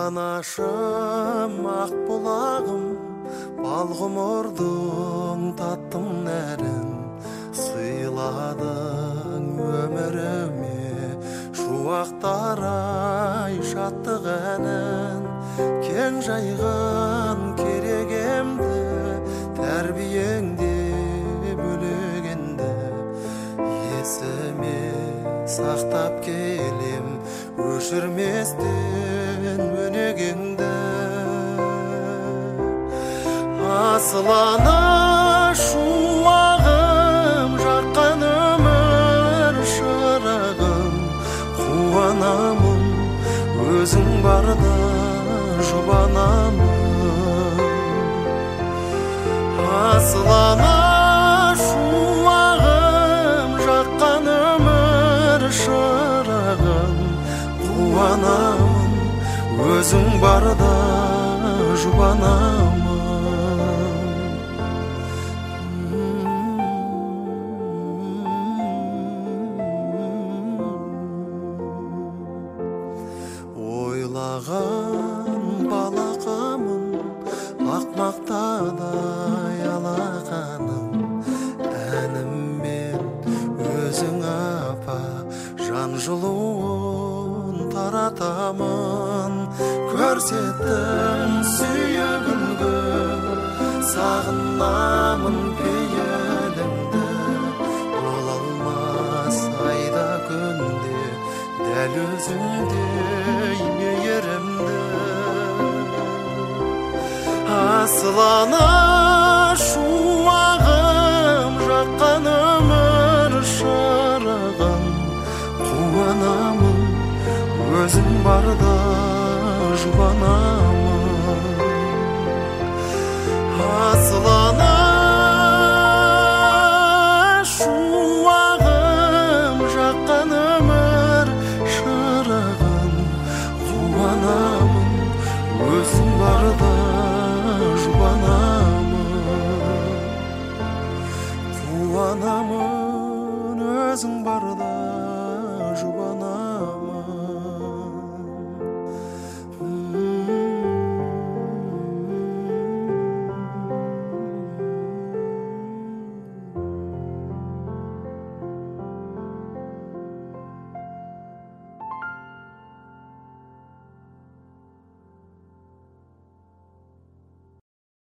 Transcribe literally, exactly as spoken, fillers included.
Анашым ақ бұлағым, бал ғұмырдың таттым нәрін, сыйладың өміріме шуақтарай шаттық әнін. Кең жайған керегемді, тәрбиеңде бөлегенді, есіме сақтап келем өшірместен өнегеңді. Асыл ана шуағым, жаққан өмір шырағым, қуанамын өзің барда жұбанамын. Асыл ана шуағым, жаққан өмір шырағым, қуанамын өзің барда жұбанамын. Ойлаған балақамын, ақмақтадай алақаным, әніммен өзің апа жан жылуын таратамын. Көрсеттің сүйегімді, сағынамын пейіліңді, ол алмас айда күнде дәл өзіңдей мейірімді. Асыл ана шуағым, жаққан өмір шырағым, қуанамын өзің барда жұбанамын. Асыл ана